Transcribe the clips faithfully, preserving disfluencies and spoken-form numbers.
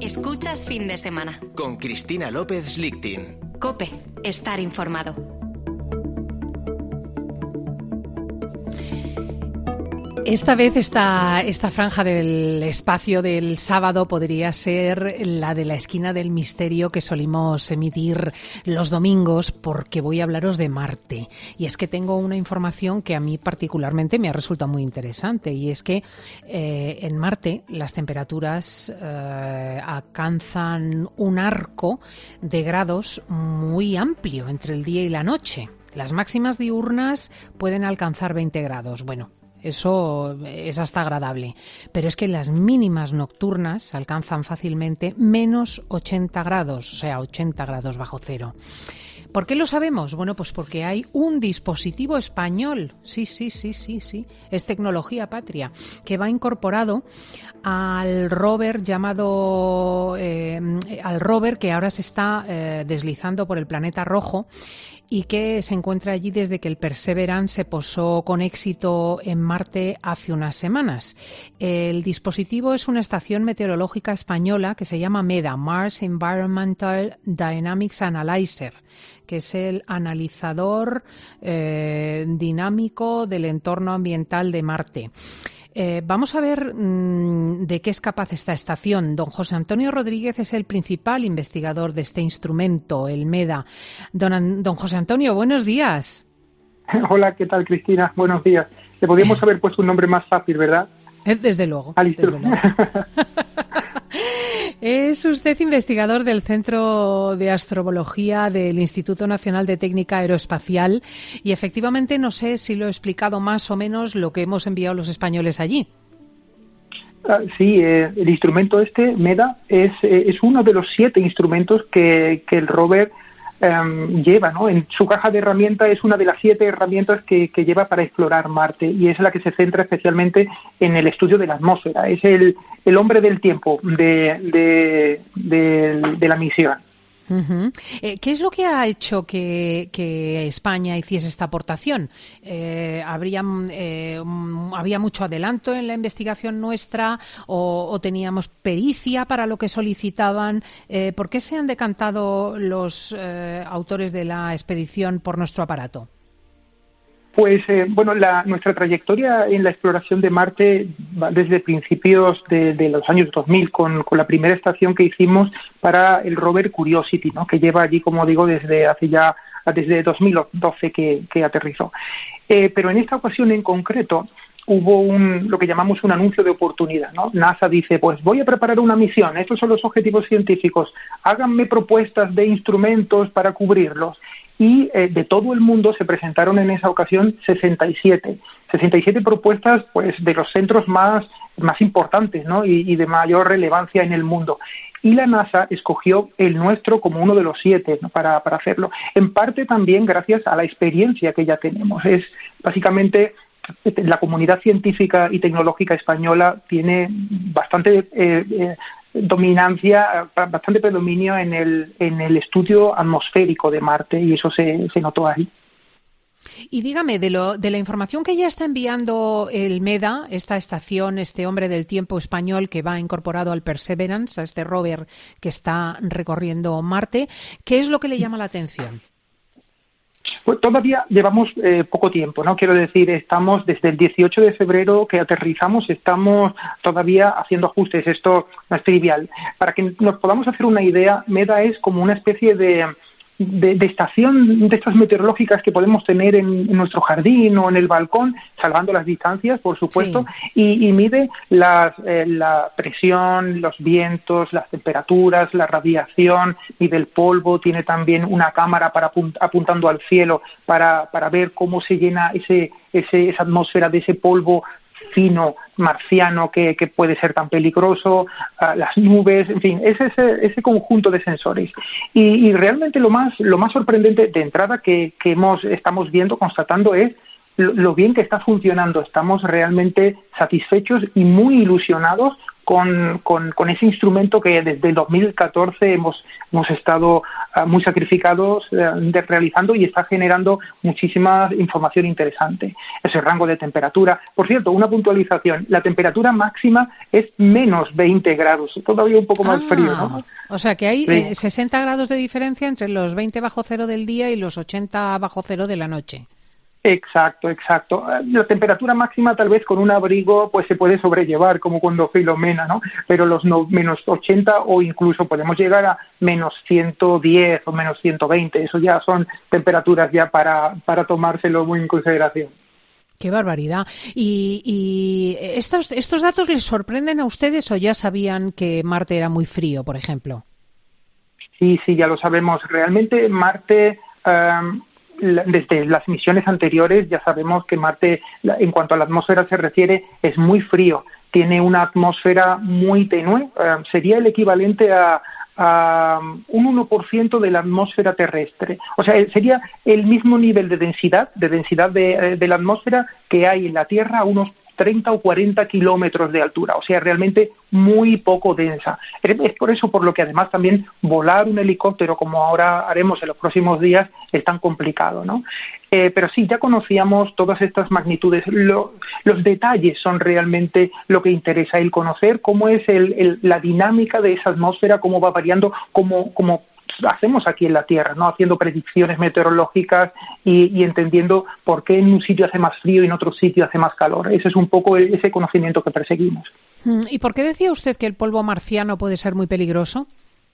Escuchas Fin de Semana. Con Cristina López Lichtin. COPE. Estar informado. Esta vez esta, esta franja del espacio del sábado podría ser la de la esquina del misterio que solimos emitir los domingos, porque voy a hablaros de Marte. Y es que tengo una información que a mí particularmente me ha resultado muy interesante, y es que eh, en Marte las temperaturas eh, alcanzan un arco de grados muy amplio entre el día y la noche. Las máximas diurnas pueden alcanzar veinte grados. Bueno, eso es hasta agradable, pero es que las mínimas nocturnas alcanzan fácilmente menos ochenta grados, o sea, ochenta grados bajo cero. ¿Por qué lo sabemos? Bueno, pues porque hay un dispositivo español, sí, sí, sí, sí, sí, es tecnología patria, que va incorporado al rover llamado, eh, al rover que ahora se está eh, deslizando por el planeta rojo y que se encuentra allí desde que el Perseverance se posó con éxito en Marte hace unas semanas. El dispositivo es una estación meteorológica española que se llama MEDA, Mars Environmental Dynamics Analyzer, que es el analizador eh, dinámico del entorno ambiental de Marte. Eh, vamos a ver mmm, de qué es capaz esta estación. Don José Antonio Rodríguez es el principal investigador de este instrumento, el MEDA. Don, don José Antonio, buenos días. Hola, ¿qué tal, Cristina? Buenos días. Le podríamos haber puesto un nombre más fácil, ¿verdad? Desde luego. Desde luego. Es usted investigador del Centro de Astrobiología del Instituto Nacional de Técnica Aeroespacial y efectivamente no sé si lo he explicado más o menos lo que hemos enviado los españoles allí. Uh, sí, eh, el instrumento este, MEDA, es, eh, es uno de los siete instrumentos que, que el rover Um, lleva, ¿no? En su caja de herramientas es una de las siete herramientas que, que lleva para explorar Marte, y es la que se centra especialmente en el estudio de la atmósfera. Es el, el hombre del tiempo de, de, de, de la misión. Uh-huh. Eh, ¿Qué es lo que ha hecho que, que España hiciese esta aportación? Eh, ¿habría, eh, ¿Había mucho adelanto en la investigación nuestra o, o teníamos pericia para lo que solicitaban? Eh, ¿Por qué se han decantado los eh, autores de la expedición por nuestro aparato? Pues, eh, bueno, la, nuestra trayectoria en la exploración de Marte va desde principios de, de los años dos mil, con, con la primera estación que hicimos para el rover Curiosity, ¿no? Que lleva allí, como digo, desde hace ya, desde dos mil doce que, que aterrizó. Eh, pero en esta ocasión en concreto hubo un, lo que llamamos un anuncio de oportunidad, ¿no? NASA dice, pues voy a preparar una misión, estos son los objetivos científicos, háganme propuestas de instrumentos para cubrirlos. Y eh, de todo el mundo se presentaron en esa ocasión sesenta y siete propuestas, pues, de los centros más, más importantes, ¿no? y, y de mayor relevancia en el mundo. Y la NASA escogió el nuestro como uno de los siete, ¿no? para, para hacerlo. En parte también gracias a la experiencia que ya tenemos. Es básicamente la comunidad científica y tecnológica española tiene bastante eh, eh, dominancia, bastante predominio en el en el estudio atmosférico de Marte, y eso se, se notó ahí. Y dígame, de lo de la información que ya está enviando el MEDA, esta estación, este hombre del tiempo español que va incorporado al Perseverance, a este rover que está recorriendo Marte, ¿qué es lo que le llama la atención? Pues todavía llevamos eh, poco tiempo, ¿no? Quiero decir, estamos desde el dieciocho de febrero que aterrizamos, estamos todavía haciendo ajustes. Esto no es trivial. Para que nos podamos hacer una idea, MEDA es como una especie de, de, de estación de estas meteorológicas que podemos tener en, en nuestro jardín o en el balcón, salvando las distancias, por supuesto, sí. y, y mide las, eh, la presión, los vientos, las temperaturas, la radiación, mide el polvo, tiene también una cámara para apunt- apuntando al cielo para, para ver cómo se llena ese, ese, esa atmósfera de ese polvo fino marciano que, que puede ser tan peligroso, uh, las nubes, en fin, es ese, ese conjunto de sensores. Y, y realmente lo más, lo más sorprendente de entrada que, que hemos, estamos viendo, constatando, es lo, lo bien que está funcionando. Estamos realmente satisfechos y muy ilusionados con, con, con ese instrumento que desde el dos mil catorce hemos, hemos estado uh, muy sacrificados uh, de, realizando y está generando muchísima información interesante. Ese rango de temperatura. Por cierto, una puntualización, la temperatura máxima es menos veinte grados, todavía un poco más ah, frío, ¿no? O sea que hay sí. eh, sesenta grados de diferencia entre los veinte bajo cero del día y los ochenta bajo cero de la noche. Exacto, exacto. La temperatura máxima tal vez con un abrigo pues se puede sobrellevar, como cuando Filomena, ¿no? Pero los no, menos ochenta o incluso podemos llegar a menos ciento diez o menos ciento veinte. Eso ya son temperaturas ya para, para tomárselo muy en consideración. ¡Qué barbaridad! ¿Y, y estos, estos datos les sorprenden a ustedes o ya sabían que Marte era muy frío, por ejemplo? Sí, sí, ya lo sabemos. Realmente Marte... Um, desde las misiones anteriores ya sabemos que Marte, en cuanto a la atmósfera se refiere, es muy frío. Tiene una atmósfera muy tenue. Uh, sería el equivalente a, a un uno por ciento de la atmósfera terrestre. O sea, sería el mismo nivel de densidad, de densidad de, de la atmósfera que hay en la Tierra a unos treinta o cuarenta kilómetros de altura, o sea, realmente muy poco densa. Es por eso por lo que además también volar un helicóptero, como ahora haremos en los próximos días, es tan complicado, ¿no? Eh, pero sí, ya conocíamos todas estas magnitudes. Lo, los detalles son realmente lo que interesa, el conocer cómo es el, el, la dinámica de esa atmósfera, cómo va variando, cómo, cómo hacemos aquí en la Tierra, ¿no? Haciendo predicciones meteorológicas y, y entendiendo por qué en un sitio hace más frío y en otro sitio hace más calor. Ese es un poco ese conocimiento que perseguimos. ¿Y por qué decía usted que el polvo marciano puede ser muy peligroso?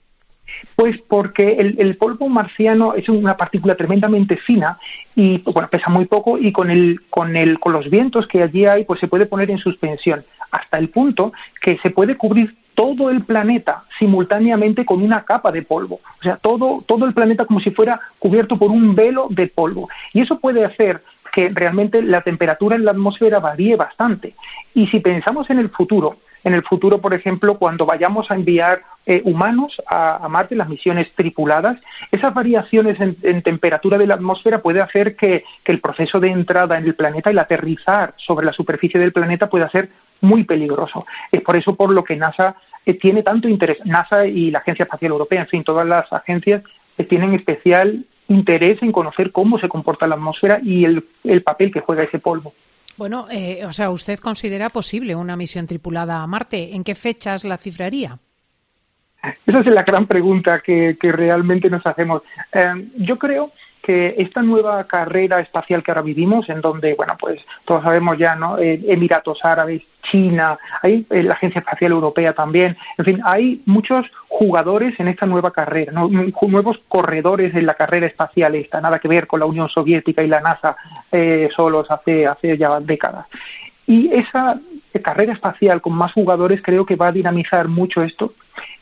Pues porque el, el polvo marciano es una partícula tremendamente fina y bueno, pesa muy poco y con el, con el, con los vientos que allí hay, pues se puede poner en suspensión hasta el punto que se puede cubrir todo el planeta simultáneamente con una capa de polvo. O sea, todo, todo el planeta como si fuera cubierto por un velo de polvo. Y eso puede hacer que realmente la temperatura en la atmósfera varíe bastante. Y si pensamos en el futuro, en el futuro, por ejemplo, cuando vayamos a enviar eh, humanos a, a Marte, las misiones tripuladas, esas variaciones en, en temperatura de la atmósfera puede hacer que, que el proceso de entrada en el planeta, el aterrizar sobre la superficie del planeta pueda ser muy peligroso. Es por eso por lo que NASA eh, tiene tanto interés, NASA y la Agencia Espacial Europea, en fin, todas las agencias eh, tienen especial interés en conocer cómo se comporta la atmósfera y el, el papel que juega ese polvo. Bueno, eh, o sea, ¿usted considera posible una misión tripulada a Marte? ¿En qué fechas la cifraría? Esa es la gran pregunta que, que realmente nos hacemos. Eh, yo creo que esta nueva carrera espacial que ahora vivimos, en donde, bueno, pues todos sabemos ya, ¿no? Eh, Emiratos Árabes, China, hay eh, la Agencia Espacial Europea también, en fin, hay muchos jugadores en esta nueva carrera, ¿no? Nuevos corredores en la carrera espacial esta, nada que ver con la Unión Soviética y la NASA eh, solos hace, hace ya décadas. Y esa carrera espacial con más jugadores creo que va a dinamizar mucho esto.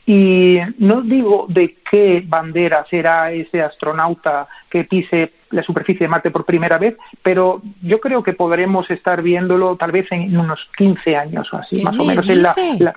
Y no digo de qué bandera será ese astronauta que pise la superficie de Marte por primera vez, pero yo creo que podremos estar viéndolo tal vez en unos quince años o así, más o menos. En la, la...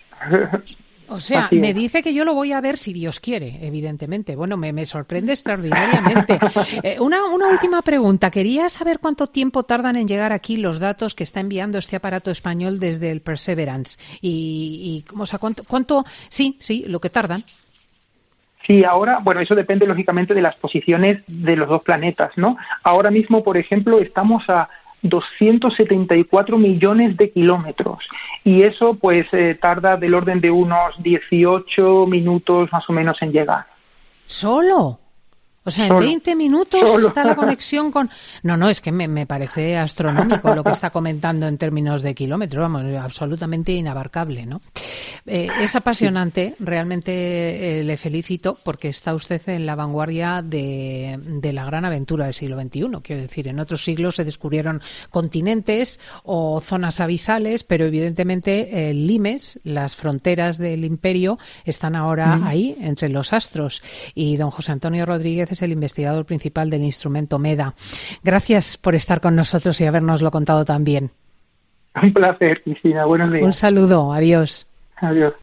O sea, Así me es. dice que yo lo voy a ver si Dios quiere, evidentemente. Bueno, me, me sorprende extraordinariamente. Eh, una, una última pregunta. Quería saber cuánto tiempo tardan en llegar aquí los datos que está enviando este aparato español desde el Perseverance. Y, y o sea, cuánto, cuánto, sí, sí, lo que tardan. Sí, ahora, bueno, eso depende lógicamente de las posiciones de los dos planetas, ¿no? Ahora mismo, por ejemplo, estamos a doscientos setenta y cuatro millones de kilómetros y eso pues eh, tarda del orden de unos dieciocho minutos más o menos en llegar. ¿Solo? O sea, en Solo. veinte minutos Solo. está la conexión con... No, no, es que me, me parece astronómico lo que está comentando en términos de kilómetros, vamos, absolutamente inabarcable, ¿no? Eh, es apasionante, realmente eh, le felicito porque está usted en la vanguardia de, de la gran aventura del siglo veintiuno. Quiero decir, en otros siglos se descubrieron continentes o zonas abisales, pero evidentemente el limes, las fronteras del imperio, están ahora mm. ahí, entre los astros. Y don José Antonio Rodríguez es el investigador principal del instrumento MEDA. Gracias por estar con nosotros y habérnoslo contado tan bien. Un placer, Cristina. Buenos días. Un saludo. Adiós. Adiós.